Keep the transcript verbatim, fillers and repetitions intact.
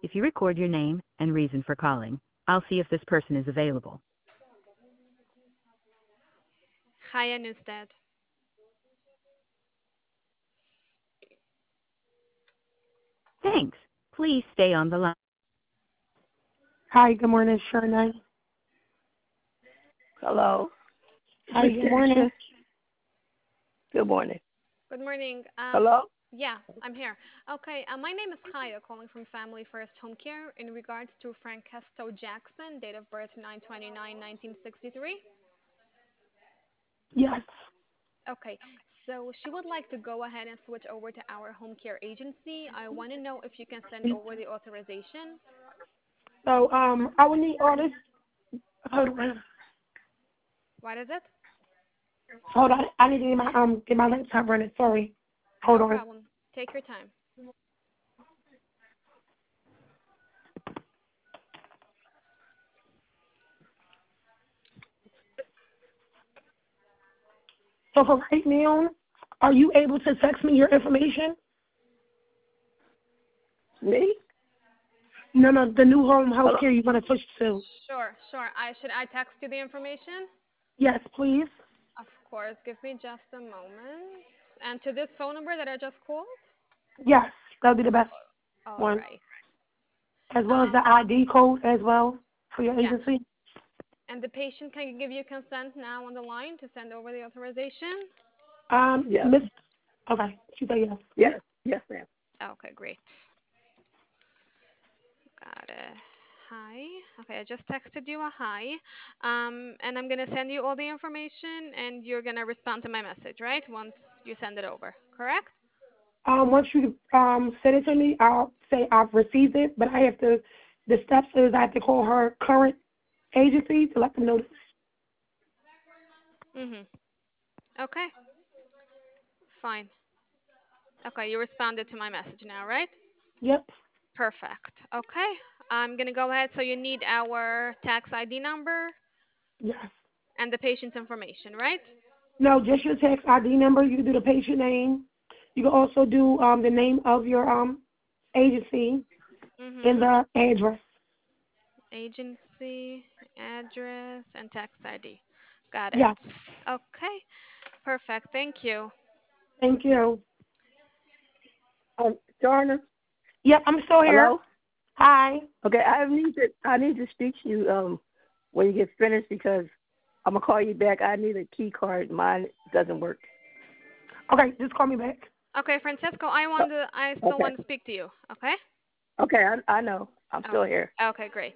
if you record your name and reason for calling, I'll see if this person is available. Chaya Newstead. Thanks. Please stay on the line. Hi, good morning, Shernay. Hello. Hi, good morning. Good morning. Good morning. Um, Hello? Yeah, I'm here. Okay, uh, my name is Chaya, calling from Family First Home Care in regards to Frankesto Jackson, date of birth nine twenty-nine nineteen sixty-three. Yes. Okay, so she would like to go ahead and switch over to our home care agency. I want to know if you can send over the authorization. So, um, I would need all this. Hold on. What is it? Hold on. I need to get my um get my laptop running. Sorry. Hold No on. problem. Take your time. So for right now, are you able to text me your information? Me? No, no, the new home health care you're gonna switch to. Sure, sure. I should I text you the information? Yes, please. Of course. Give me just a moment. And to this phone number that I just called? Yes, that'll be the best All one. right. As well as Um, the I D code as well for your yeah. agency. And the patient can give you consent now on the line to send over the authorization? Um, Yes. Miss. Okay, she said yes. Yes. Yes, ma'am. Okay, great. Got it. Hi. Okay, I just texted you a hi. Um, and I'm going to send you all the information and you're going to respond to my message, right? Once you send it over, correct? Um, once you um send it to me, I'll say I've received it, but I have to. The steps is I have to call her current agency to let them know. Mhm. Okay. Fine. Okay, you responded to my message now, right? Yep. Perfect. Okay. I'm going to go ahead. So you need our tax I D number Yes. and the patient's information, right? No, just your tax I D number. You can do the patient name. You can also do um the name of your um agency and Mhm. the address. Agency, address, and tax I D. Got it. Yes. Okay. Perfect. Thank you. Thank you. Um, Jordan? Yep, I'm still here. Hello? Hi. Okay, I need to I need to speak to you um when you get finished because I'm gonna call you back. I need a key card. Mine doesn't work. Okay, just call me back. Okay, Francesco, I want to, I still Okay. want to speak to you. Okay? Okay, I I know. I'm still Okay. here. Okay, great.